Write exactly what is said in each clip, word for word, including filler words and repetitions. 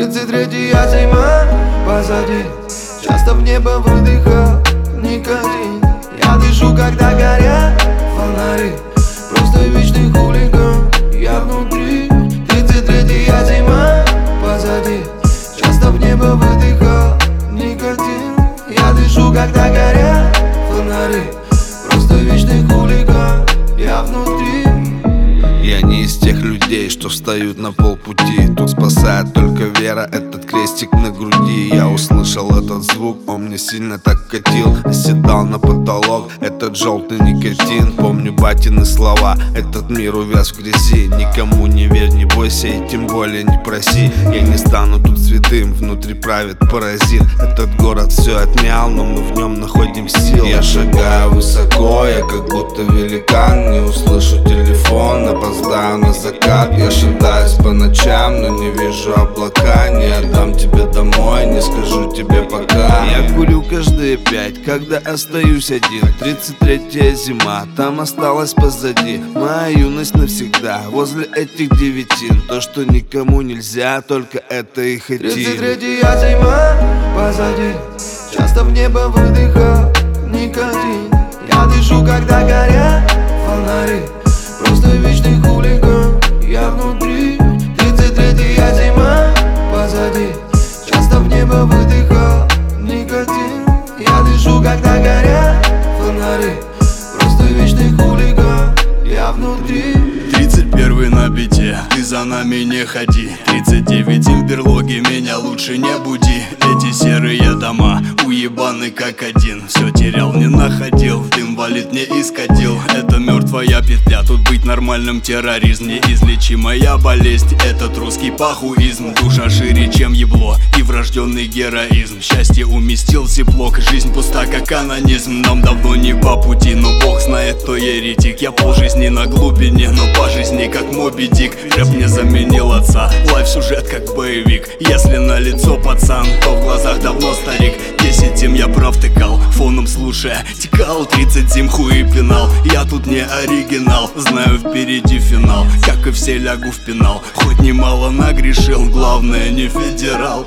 Тридцать третья зима позади, часто в небо выдыхал никотин. Я дышу, когда горят фонари, просто вечный хулиган, я внутри. Тридцать третья зима позади, часто в небо выдыхал никотин. Я дышу, когда горят фонари, просто вечный хулиган, я внутри. Я не из тех людей, что встают на полпути. Тут спасает только вера, этот крестик на груди. Я услышал этот звук, он мне сильно так катил. Оседал на потолок этот желтый никотин. Помню батины слова, этот мир увяз в грязи. Никому не верь, не бойся и тем более не проси. Я не стану тут святым, внутри правит паразит. Этот город все отнял, но мы в нем находим силы. Я шагаю высоко, я как будто великан. Не услышу телефон, опоздаю на закат. Я шатаюсь по ночам, но не вижу облака. Не отдам тебе домой, не скажу тебе пока. Я курю каждые пять, когда остаюсь один. Тридцать третья зима, там осталась позади. Моя юность навсегда, возле этих девятин. То, что никому нельзя, только это и хотим. Тридцать третья зима позади, часто в небо выдыхал никотин. Я дышу, когда горят фонари, просто вечный хулиган, я внутри. Тридцать третья зима позади, часто в небо выдыхал никотин. Я дышу, когда горят фонари, просто вечный хулиган, я внутри. Тридцать первый на бите, ты за нами не ходи. Тридцать девять в берлоге, меня лучше не буди. Эти серые дома уебаны как один. Все терял, не находил, дым валит, не искатил. Это мертвая петля, тут быть нормальным терроризм. Неизлечимая болезнь, этот русский пахуизм. Душа шире, чем ебло, и врожденный героизм. Счастье уместил теплок, жизнь пуста, как анонизм. Нам давно не по пути, но Бог знает, кто еретик. Я полжизни на глубине, но по жизни как Моби Дик. Рэп не заменил отца, лайф-сюжет как боевик. Если на лицо пацан, то в глазах давно старик. Десять зим я провтыкал, фоном слушая текал. Тридцать зим хуй пинал, я тут не оригинал. Знаю, впереди финал, как и все лягу в пенал. Хоть немало нагрешил, главное не федерал.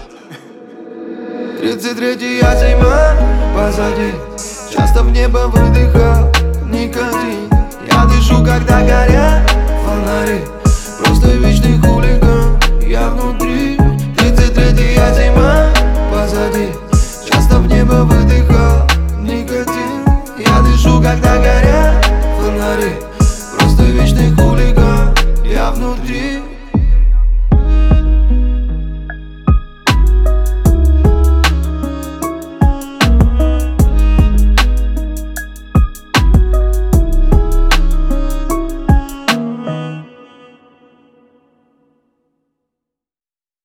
Тридцать третья зима позади, часто в небо выдыхал никотин. Я дышу, когда горят фонари, просто вечный хулиган, я внутри. Тридцать третья зима позади, часто в небо выдыхал никотин. Я дышу, когда горят фонари, просто вечный хулиган, я внутри.